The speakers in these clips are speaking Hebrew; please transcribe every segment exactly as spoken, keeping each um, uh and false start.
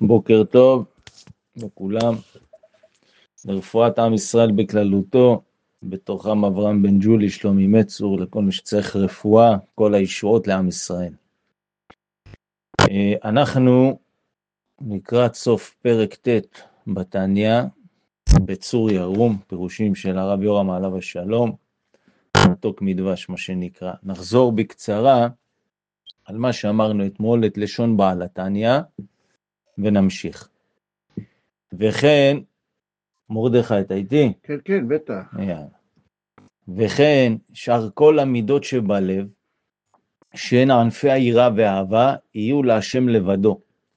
בוקר טוב לכולם, לרפואת עם ישראל בכללותו, בתוכם אברהם בן ג'ולי, שלומי מצור, לכל מי שצריך רפואה, כל הישועות לעם ישראל. אנחנו לקראת סוף פרק ט' בתניא, בצור ירום, פירושים של הרב יורם עליו השלום, מתוק מדבש מה שנקרא. נחזור בקצרה על מה שאמרנו אתמול, את לשון בעל התניא, ונמשיך. וכן, מרדכי, אתה איתי? כן, כן, בטח. יאללה. וכן, שאר כל המידות שבלב, שהן ענפי היראה והאהבה, יהיו להשם לבדו.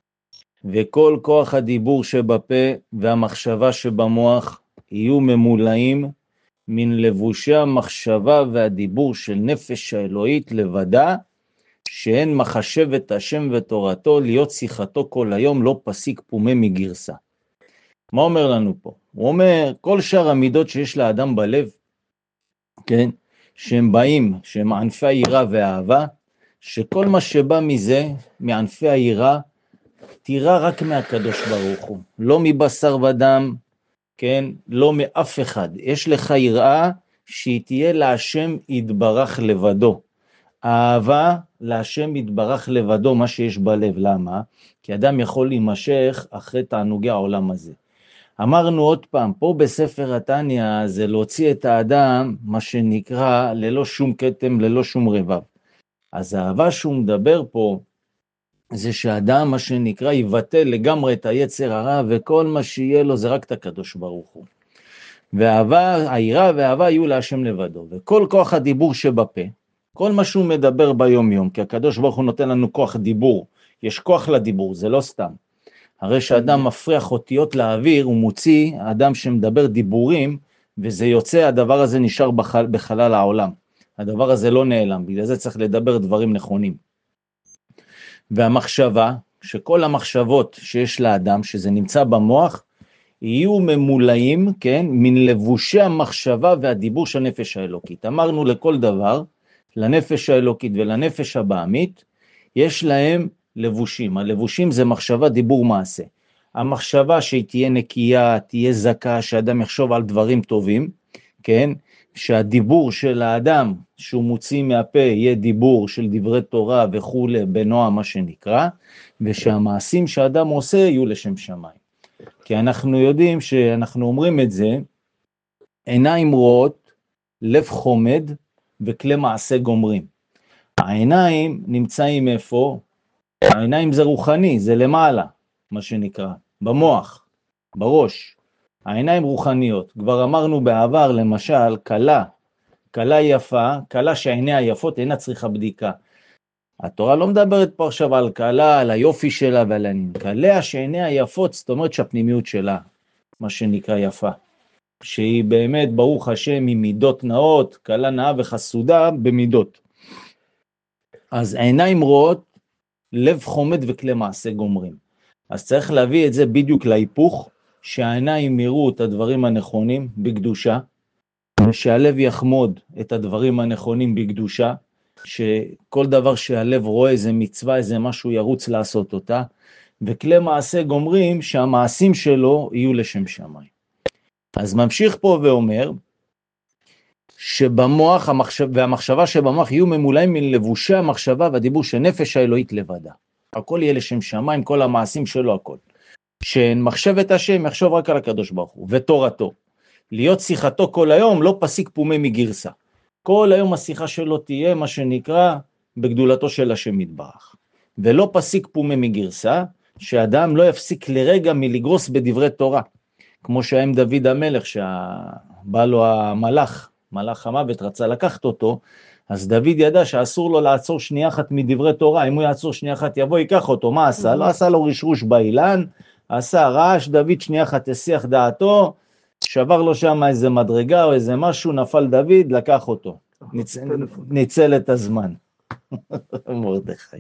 וכל כוח הדיבור שבפה והמחשבה שבמוח, יהיו ממולאים מן לבושי המחשבה והדיבור של נפש האלוהית לבדה, שהן מחשבת השם ותורתו, להיות שיחתו כל היום, לא פסיק פומה מגרסה. מה אומר לנו פה? הוא אומר, כל שאר המידות שיש לאדם בלב, כן, שהם באים, שהם ענפי היראה והאהבה, שכל מה שבא מזה, מענפי היראה, תירא רק מהקדוש ברוך הוא, לא מבשר ודם, כן, לא מאף אחד. יש לך יראה שהיא תהיה להשם יתברך לבדו. האהבה להשם יתברך לבדו, מה שיש בלב. למה? כי אדם יכול להימשך אחרי תענוגי העולם הזה. אמרנו עוד פעם, פה בספר התניא זה להוציא את האדם, מה שנקרא, ללא שום כתם, ללא שום רבב. אז האהבה שהוא מדבר פה, זה שהאדם, מה שנקרא, יבטל לגמרי את היצר הרע, וכל מה שיהיה לו זה רק את הקדוש ברוך הוא. והאהבה, היראה והאהבה יהיו להשם לבדו. וכל כוח הדיבור שבפה, כל מה שהוא מדבר ביום יום, כי הקדוש ברוך הוא נותן לנו כוח דיבור, יש כוח לדיבור, זה לא סתם. הרי שאדם מפריח אותיות לאוויר, הוא מוציא אדם שמדבר דיבורים, וזה יוצא, הדבר הזה נשאר בחל, בחלל העולם. הדבר הזה לא נעלם, בגלל זה צריך לדבר דברים נכונים. והמחשבה, שכל המחשבות שיש לאדם, שזה נמצא במוח, יהיו ממולאים, כן, מן לבושי המחשבה והדיבור של הנפש האלוקית. אמרנו לכל דבר, לנפש האלוקית ולנפש הבעמית, יש להם לבושים. הלבושים זה מחשבה, דיבור, מעשה. המחשבה שהיא תהיה נקייה, תהיה זכה, שאדם יחשוב על דברים טובים, כן? שהדיבור של האדם שהוא מוציא מהפה יהיה דיבור של דברי תורה וכו' בנועם מה שנקרא, ושהמעשים שהאדם עושה יהיו לשם שמיים. כי אנחנו יודעים שאנחנו אומרים את זה, עיניים רואות, לב חומד וכלי מעשה גומרים. העיניים נמצאים איפה? העיניים זה רוחני, זה למעלה, מה שנקרא, במוח, בראש. העיניים רוחניות. כבר אמרנו בעבר, למשל, קלה, קלה יפה, קלה שעיניה יפות אינה צריכה בדיקה. התורה לא מדברת פה עכשיו על קלה, על היופי שלה ועל העניין. קלה שעיניה יפות, זאת אומרת שהפנימיות שלה, מה שנקרא יפה. שהיא באמת, ברוך השם, עם מידות נאות, קלה נאה וחסודה במידות. אז עיניים רואות, לב חומד וכלי מעשה גומרים. אז צריך להביא את זה בדיוק להיפוך, שהעיניים יראו את הדברים הנכונים בקדושה, ושהלב יחמוד את הדברים הנכונים בקדושה, שכל דבר שהלב רואה איזה מצווה, איזה משהו ירוץ לעשות אותה, וכלי מעשה גומרים שהמעשים שלו יהיו לשם שמיים. אז ממשיך פה ואומר, שבמוח המחשב, והמחשבה שבמוח יהיו ממולאים מן לבושי המחשבה והדיבור של נפש האלוהית לבדה. הכל יהיה לשם שמיים, כל המעשים שלו הכל. שמחשבת השם יחשוב רק על הקדוש ברוך הוא ותורתו. להיות שיחתו כל היום לא פסיק פומה מגרסה. כל היום השיחה שלו תהיה מה שנקרא בגדולתו של השם יתברך. ולא פסיק פומה מגרסה, שאדם לא יפסיק לרגע מלגרוס בדברי תורה. כמו שהם דוד המלך שבא לו המלאך, מלאך המוות רצה לקחת אותו, אז דוד ידע שאסור לו לעצור שנייה אחת מדברי תורה, אם הוא יעצור שנייה אחת יבוא ייקח אותו, מה עשה? לא עשה לו רשרוש באילן, עשה רעש, דוד שנייה אחת הסיח דעתו, שבר לו שם איזה מדרגה או איזה משהו, נפל דוד, לקח אותו, ניצ... ניצל את הזמן. מרדכי.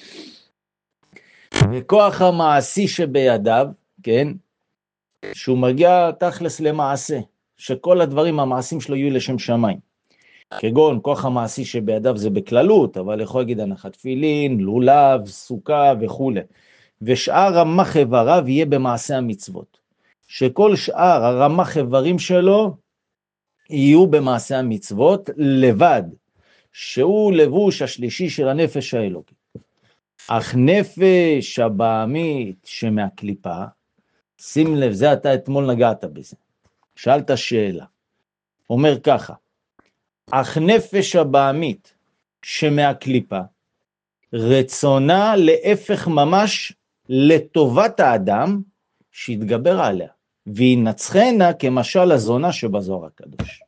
וכוח המעשי שבידיו, כן, שהוא מגיע תכלס למעשה, שכל הדברים המעשים שלו יהיו לשם שמיים. כגון כוח המעשי שבידיו זה בכללות, אבל יכול להגיד הנחת תפילין, לולב, סוכה וכו'. ושאר רמ"ח איבריו יהיה במעשה המצוות. שכל שאר הרמ"ח איברים שלו יהיו במעשה המצוות לבד, שהוא לבוש השלישי של הנפש האלוקית. אך נפש הבעמית שמהקליפה, שים לב, זה אתה אתמול נגעת בזה, שאלת שאלה, אומר ככה, אך נפש הבעמית שמהקליפה, רצונה להפך ממש לטובת האדם שיתגבר עליה, וינצחנה כמשל הזונה שבזוהר הקדוש.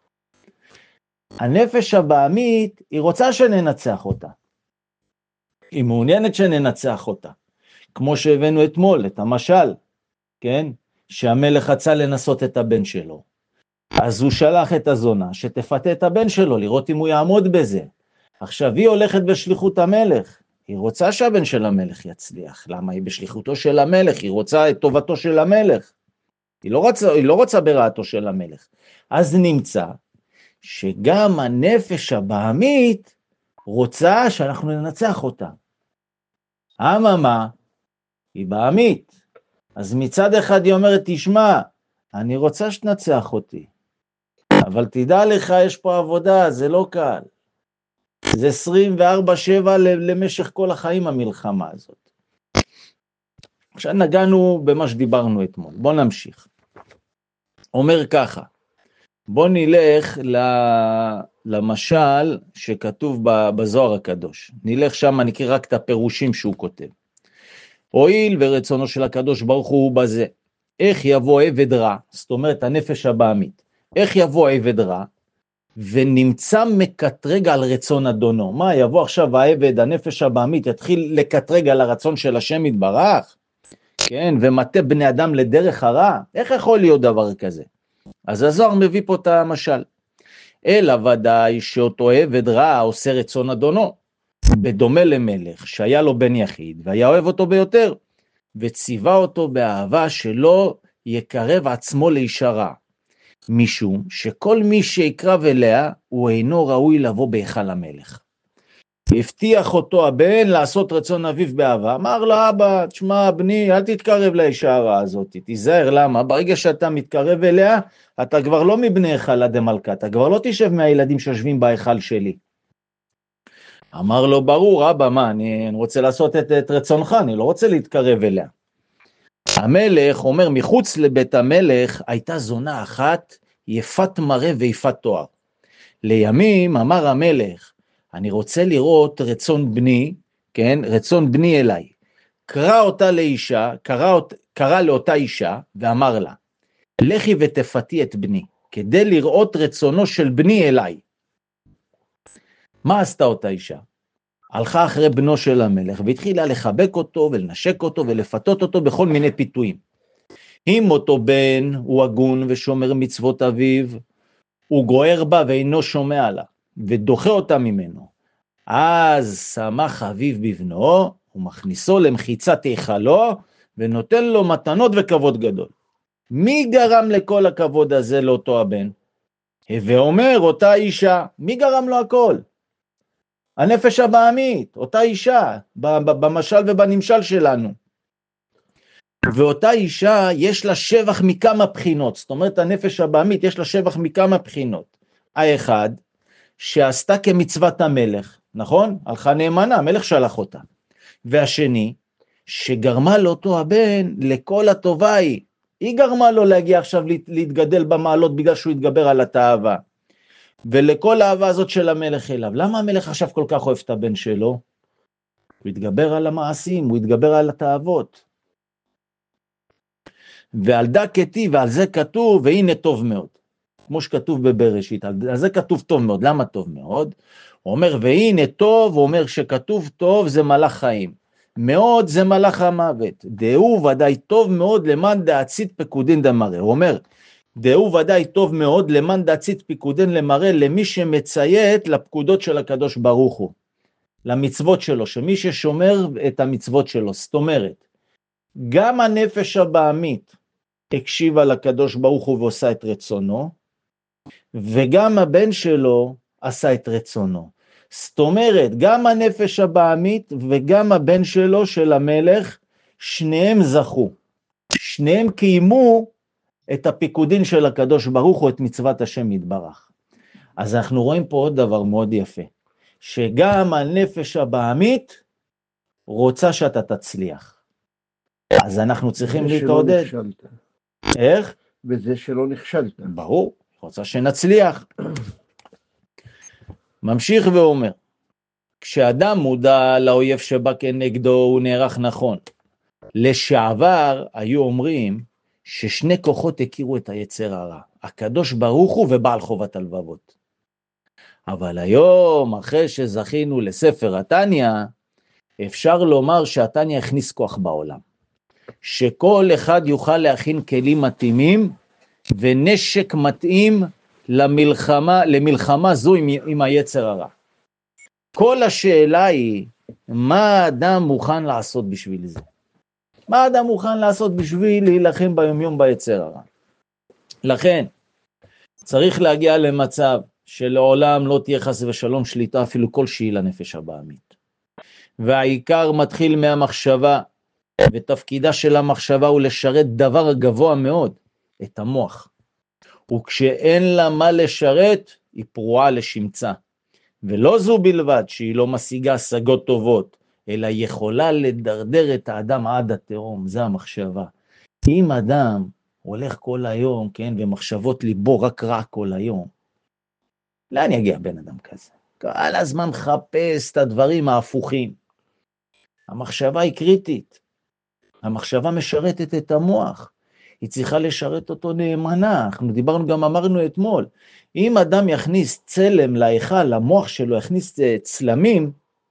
הנפש הבעמית היא רוצה שננצח אותה, היא מעוניינת שננצח אותה, כמו שהבאנו אתמול את המשל, כן? שהמלך רצה לנסות את הבן שלו, אז הוא שלח את הזונה שתפתה את הבן שלו, לראות אם הוא יעמוד בזה. עכשיו היא הולכת בשליחות המלך, היא רוצה שהבן של המלך יצליח. למה? היא בשליחותו של המלך, היא רוצה את טובתו של המלך, היא לא רוצה, היא לא רוצה ברעתו של המלך. אז נמצא שגם הנפש הבעמית רוצה שאנחנו ננצח אותה. אממה, היא בעמית, אז מצד אחד היא אומרת, תשמע, אני רוצה שתנצח אותי, אבל תדע לך, יש פה עבודה, זה לא קל. זה עשרים וארבע שבע למשך כל החיים המלחמה הזאת. עכשיו נגענו במה שדיברנו אתמול, בוא נמשיך. אומר ככה, בוא נלך למשל שכתוב בזוהר הקדוש. נלך שם, נקרא רק את הפירושים שהוא כותב. הואיל ורצונו של הקדוש ברוך הוא בזה, איך יבוא עבד רע, זאת אומרת הנפש הבעמית, איך יבוא עבד רע, ונמצא מקטרג על רצון אדונו. מה, יבוא עכשיו העבד, הנפש הבעמית, יתחיל לקטרג על הרצון של השם יתברך, כן, ומטה בני אדם לדרך הרע? איך יכול להיות דבר כזה? אז הזוהר מביא פה את המשל. אלא ודאי שאותו עבד רע עושה רצון אדונו, בדומה למלך שהיה לו בן יחיד, והיה אוהב אותו ביותר, וציווה אותו באהבה שלא יקרב עצמו לאישה רע. משום שכל מי שיקרב אליה, הוא אינו ראוי לבוא בהיכל המלך. הבטיח אותו הבן לעשות רצון אביו באהבה, אמר לו, אבא, תשמע בני, אל תתקרב לאישה הרעה הזאת, תיזהר, למה? ברגע שאתה מתקרב אליה, אתה כבר לא מבני היכל דמלכה, אתה כבר לא תשב מהילדים שיושבים בהיכל שלי. אמר לו, ברור, אבא, מה, אני, אני רוצה לעשות את, את רצונך, אני לא רוצה להתקרב אליה. המלך אומר, מחוץ לבית המלך הייתה זונה אחת, יפת מראה ויפת תואר. לימים אמר המלך, אני רוצה לראות רצון בני, כן, רצון בני אליי. קרא אותה לאישה, קרא, קרא לאותה אישה, ואמר לה, לכי ותפתי את בני, כדי לראות רצונו של בני אליי. מה עשתה אותה אישה? הלכה אחרי בנו של המלך, והתחילה לחבק אותו ולנשק אותו ולפתות אותו בכל מיני פיתויים. אם אותו בן הוא הגון ושומר מצוות אביו, הוא גוער בה ואינו שומע לה, ודוחה אותה ממנו. אז שמח אביו בבנו, ומכניסו למחיצת היכלו, ונותן לו מתנות וכבוד גדול. מי גרם לכל הכבוד הזה לאותו הבן? ואומר אותה אישה, מי גרם לו הכל? הנפש הבעמית, אותה אישה, במשל ובנמשל שלנו. ואותה אישה יש לה שבח מכמה בחינות, זאת אומרת הנפש הבעמית יש לה שבח מכמה בחינות. האחד, שעשתה כמצוות המלך, נכון? הלכה נאמנה, המלך שלח אותה. והשני, שגרמה לאותו הבן לכל הטובה היא, היא גרמה לו להגיע עכשיו להתגדל במעלות בגלל שהוא יתגבר על התאווה. ולכל האהבה הזאת של המלך אליו. למה המלך עכשיו כל כך אוהב את הבן שלו? הוא יתגבר על המעשים, הוא יתגבר על התאוות. ועל דקתי, ועל זה כתוב, והנה טוב מאוד. כמו שכתוב בבראשית, על זה כתוב טוב מאוד. למה טוב מאוד? הוא אומר, והנה טוב, הוא אומר שכתוב טוב זה מלאך חיים. מאוד זה מלאך המוות. דהו ודאי טוב מאוד למען דעצית פקודין דמראה. הוא אומר, דהו ודאי טוב מאוד למען דעצית פקודין למראה, למי שמציית לפקודות של הקדוש ברוך הוא. למצוות שלו, שמי ששומר את המצוות שלו. זאת אומרת, גם הנפש הבעמית הקשיבה לקדוש ברוך הוא ועושה את רצונו, וגם הבן שלו עשה את רצונו. זאת אומרת, גם הנפש הבעמית וגם הבן שלו של המלך, שניהם זכו, שניהם קיימו את הפיקודין של הקדוש ברוך הוא, את מצוות השם יתברך. אז אנחנו רואים פה עוד דבר מאוד יפה, שגם הנפש הבהמית רוצה שאתה תצליח. אז אנחנו צריכים להתעודד. איך? בזה שלא נכשלת. ברור, רוצה שנצליח. ממשיך ואומר, כשאדם מודע לאויב שבא כנגדו, הוא נערך נכון. לשעבר היו אומרים ששני כוחות הכירו את היצר הרע, הקדוש ברוך הוא ובעל חובת הלבבות. אבל היום, אחרי שזכינו לספר התניא, אפשר לומר שהתניא הכניס כוח בעולם. שכל אחד יוכל להכין כלים מתאימים, ונשק מתאים למלחמה, למלחמה זו עם, עם היצר הרע. כל השאלה היא, מה האדם מוכן לעשות בשביל זה? מה האדם מוכן לעשות בשביל להילחם ביומיום ביצר הרע? לכן, צריך להגיע למצב שלעולם לא תהיה חס ושלום שליטה אפילו כלשהי לנפש הבהמית. והעיקר מתחיל מהמחשבה, ותפקידה של המחשבה הוא לשרת דבר גבוה מאוד, את המוח. וכשאין לה מה לשרת, היא פרועה לשמצה. ולא זו בלבד שהיא לא משיגה השגות טובות, אלא יכולה לדרדר את האדם עד התהום, זה המחשבה. אם אדם הולך כל היום, כן, ומחשבות ליבו רק רע כל היום, לאן יגיע בן אדם כזה? כל הזמן מחפש את הדברים ההפוכים. המחשבה היא קריטית. המחשבה משרתת את המוח. היא צריכה לשרת אותו נאמנה. אנחנו דיברנו, גם אמרנו אתמול, אם אדם יכניס צלם להיכל, למוח שלו יכניס צלמים,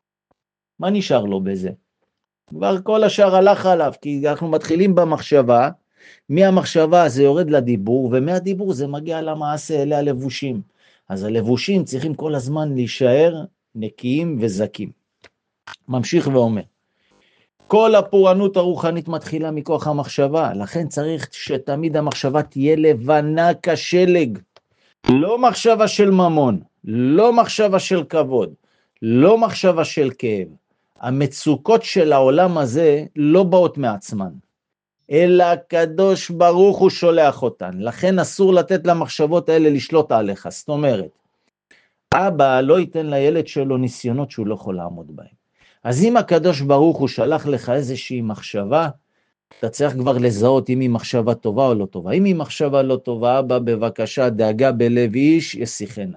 מה נשאר לו בזה? כבר כל השאר הלך עליו, כי אנחנו מתחילים במחשבה, מהמחשבה זה יורד לדיבור, ומהדיבור זה מגיע למעשה, אלה הלבושים. אז הלבושים צריכים כל הזמן להישאר נקיים וזקים. ממשיך ואומר, כל הפורענות הרוחנית מתחילה מכוח המחשבה, לכן צריך שתמיד המחשבה תהיה לבנה כשלג, לא מחשבה של ממון, לא מחשבה של כבוד, לא מחשבה של כאב. המצוקות של העולם הזה לא באות מעצמן, אלא הקדוש ברוך הוא שולח אותן, לכן אסור לתת למחשבות האלה לשלוט עליך. זאת אומרת, אבא לא ייתן לילד שלו ניסיונות שהוא לא יכול לעמוד בהם. אז אם הקדוש ברוך הוא שלח לך איזושהי מחשבה, אתה צריך כבר לזהות אם היא מחשבה טובה או לא טובה. אם היא מחשבה לא טובה, אבא בבקשה, דאגה בלב איש, ישיחנה.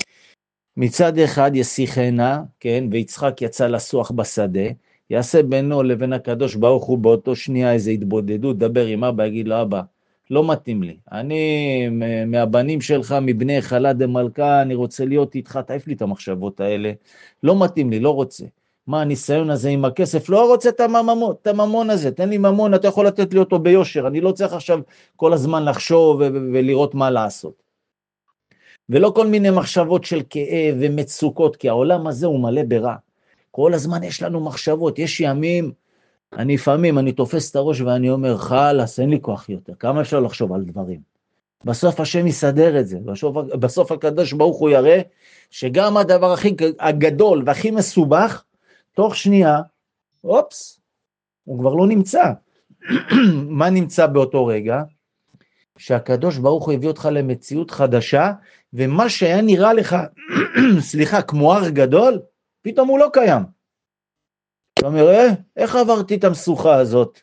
מצד אחד ישיחנה, כן, ויצחק יצא לסוח בשדה, יעשה בינו לבין הקדוש ברוך הוא באותו שנייה איזו התבודדות, דבר עם אבא, יגיד לו, אבא, לא מתאים לי, אני מהבנים שלך, מבני חלה דמלכה, אני רוצה להיות איתך, תעיף לי את המחשבות האלה, לא מתאים לי, לא רוצה. מה הניסיון הזה עם הכסף? לא רוצה את הממון, את הממון הזה, תן לי ממון, אתה יכול לתת לי אותו ביושר, אני לא צריך עכשיו כל הזמן לחשוב ולראות מה לעשות. ולא כל מיני מחשבות של כאב ומצוקות, כי העולם הזה הוא מלא ברע. כל הזמן יש לנו מחשבות, יש ימים, אני לפעמים, אני תופס את הראש ואני אומר, חלאס, אין לי כוח יותר, כמה אפשר לחשוב על דברים. בסוף השם יסדר את זה, בסוף, בסוף הקדוש ברוך הוא יראה, שגם הדבר הכי הגדול והכי מסובך, תוך שנייה, אופס, הוא כבר לא נמצא. מה נמצא באותו רגע? שהקדוש ברוך הוא הביא אותך למציאות חדשה, ומה שהיה נראה לך, סליחה, כמו הר גדול, פתאום הוא לא קיים. אתה אומר, אה, איך עברתי את המסוכה הזאת?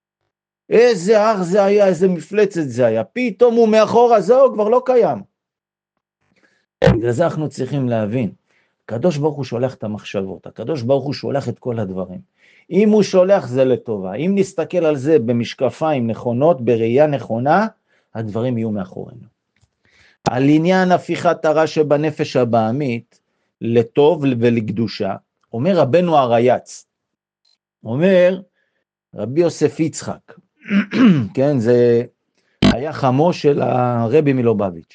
איזה הר זה היה, איזה מפלצת זה היה, פתאום הוא מאחורה, זהו, כבר לא קיים. בגלל זה אנחנו צריכים להבין, הקדוש ברוך הוא שולח את המחשבות, הקדוש ברוך הוא שולח את כל הדברים. אם הוא שולח זה לטובה, אם נסתכל על זה במשקפיים נכונות, בראייה נכונה, הדברים יהיו מאחורינו. על עניין הפיכת הרע שבנפש הבהמית, לטוב ולקדושה, אומר רבנו הרייץ, אומר רבי יוסף יצחק, כן, זה היה חמו של הרבי מלובביץ',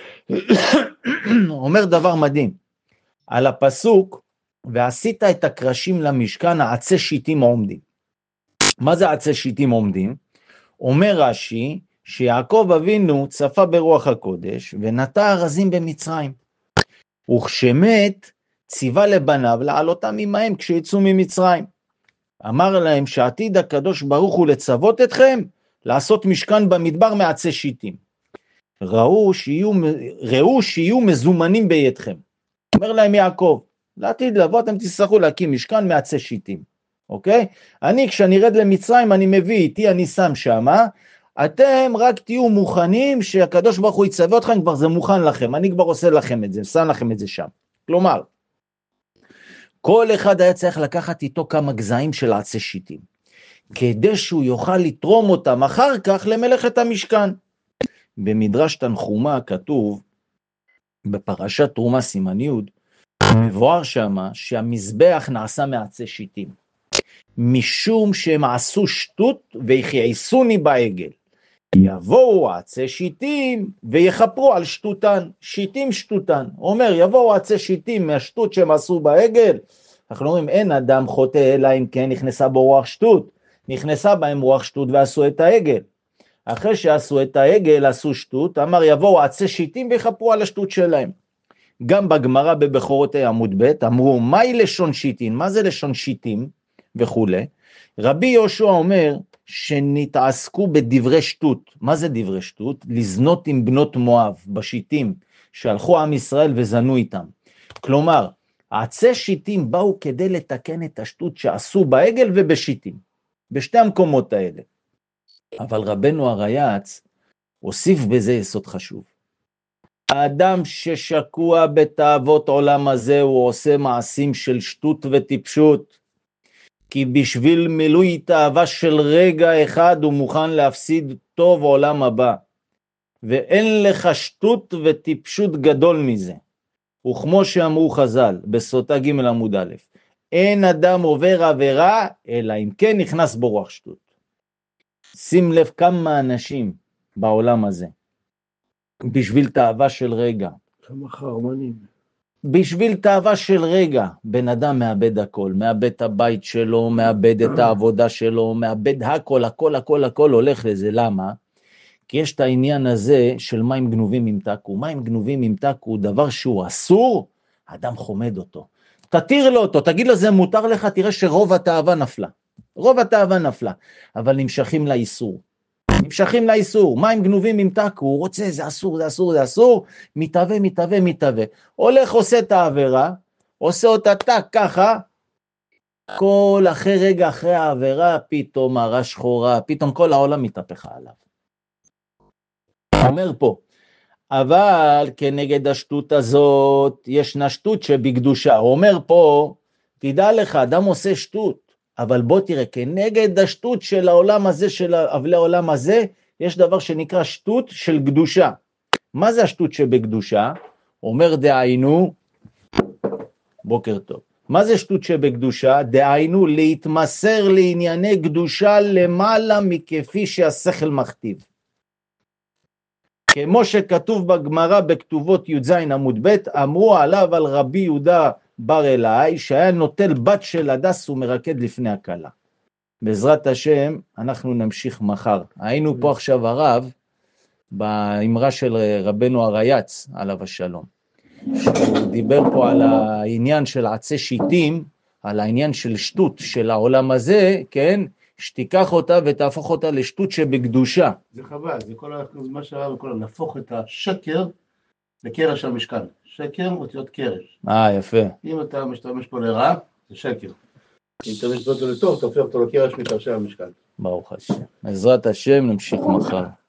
אומר דבר מדהים, על הפסוק, ועשית את הקרשים למשכן, העצי שיטים עומדים. מה זה עצי שיטים עומדים? אומר רש"י, שיעקב אבינו צפה ברוח הקודש, ונטע ארזים במצרים. וכשמת, ציווה לבניו לעלותם עמהם כשיצאו ממצרים. אמר להם שעתיד הקדוש ברוך הוא לצוות אתכם, לעשות משכן במדבר מעצי שיטים. ראו שיהיו, ראו שיהיו מזומנים בידכם. אומר להם יעקב, לעתיד לבוא אתם תצטרכו להקים משכן מעצי שיטים. אוקיי? אני כשאני רד למצרים אני מביא איתי, אני שם שמה, אתם רק תהיו מוכנים שהקדוש ברוך הוא יצווה אתכם, כבר זה מוכן לכם, אני כבר עושה לכם את זה, שם לכם את זה שם. כלומר, כל אחד היה צריך לקחת איתו כמה גזעים של עצי שיטים, כדי שהוא יוכל לתרום אותם אחר כך למלאכת המשכן. במדרש תנחומה כתוב, בפרשת תרומה סימן י', מבואר שמה שהמזבח נעשה מעצי שיטים, משום שהם עשו שטות ויכעסוני בעגל. יבואו עצי שיטים ויחפרו על שטותן, שיטים שטותן. אומר, יבואו עצי שיטים מהשטות שהם עשו בעגל. אנחנו אומרים, אין אדם חוטא אלא אם כן נכנסה בו רוח שטות. נכנסה בהם רוח שטות ועשו את העגל. אחרי שעשו את העגל, עשו שטות, אמר, יבואו עצי שיטים ויחפרו על השטות שלהם. גם בגמרא בבכורותי עמוד ב' אמרו, מהי לשון שיטין? מה זה לשון שיטים? וכו'. רבי יהושע אומר, שנתעסקו בדברי שטות. מה זה דברי שטות? לזנות עם בנות מואב, בשיטים, שהלכו עם ישראל וזנו איתם. כלומר, עצי שיטים באו כדי לתקן את השטות שעשו בעגל ובשיטים, בשתי המקומות האלה. אבל רבנו הרייץ הוסיף בזה יסוד חשוב. האדם ששקוע בתאוות עולם הזה, הוא עושה מעשים של שטות וטיפשות, כי בשביל מילוי תאווה של רגע אחד הוא מוכן להפסיד טוב עולם הבא, ואין לך שטות וטיפשות גדול מזה. וכמו שאמרו חז"ל בסוטה ג' עמוד א', אין אדם עובר עבירה אלא אם כן נכנס בו רוח שטות. שים לב כמה אנשים בעולם הזה בשביל תאווה של רגע, כמה חרמנים, בשביל תאווה של רגע, בן אדם מאבד הכל, מאבד את הבית שלו, מאבד את העבודה שלו, מאבד הכל, הכל, הכל, הכל הולך לזה. למה? כי יש את העניין הזה של מים גנובים ימתקו. מים גנובים ימתקו, דבר שהוא אסור, האדם חומד אותו. תתיר לו אותו, תגיד לו זה מותר לך, תראה שרוב התאווה נפלה. רוב התאווה נפלה, אבל נמשכים לאיסור. נמשכים לאיסור, מים גנובים ימתקו, הוא רוצה, זה אסור, זה אסור, זה אסור, מתהווה, מתהווה, מתהווה. הולך, עושה את העבירה, עושה אותה תק ככה, כל אחרי רגע אחרי העבירה, פתאום מראה שחורה, פתאום כל העולם מתהפך עליו. אומר פה, אבל כנגד השטות הזאת, ישנה שטות שבקדושה. הוא אומר פה, תדע לך, אדם עושה שטות, אבל בוא תראה, כנגד השטות של העולם הזה, של אבלי העולם הזה, יש דבר שנקרא שטות של קדושה. מה זה השטות שבקדושה? אומר דהיינו, בוקר טוב. מה זה שטות שבקדושה? דהיינו להתמסר לענייני קדושה למעלה מכפי שהשכל מכתיב. כמו שכתוב בגמרא בכתובות י"ז עמוד ב', אמרו עליו על רבי יהודה בר אלעאי, שהיה נוטל בת של הדס ומרקד לפני הכלה. בעזרת השם, אנחנו נמשיך מחר. היינו פה עכשיו הרב, באמרה של רבנו הרייץ, עליו השלום. שהוא דיבר פה על העניין של עצי שיטים, על העניין של שטות של העולם הזה, כן? שתיקח אותה ותהפוך אותה לשטות שבקדושה. זה חבל, זה כל מה שהרב כל להפוך את השקר לקרש המשכן. שקר אותיות קרש. אה, יפה. אם אתה משתמש פה לרע, זה שקר. אם אתה משתמש פה לטוב, אתה הופך אותו לקרש מתרשי המשכן. ברוך השם. בעזרת השם נמשיך מחר.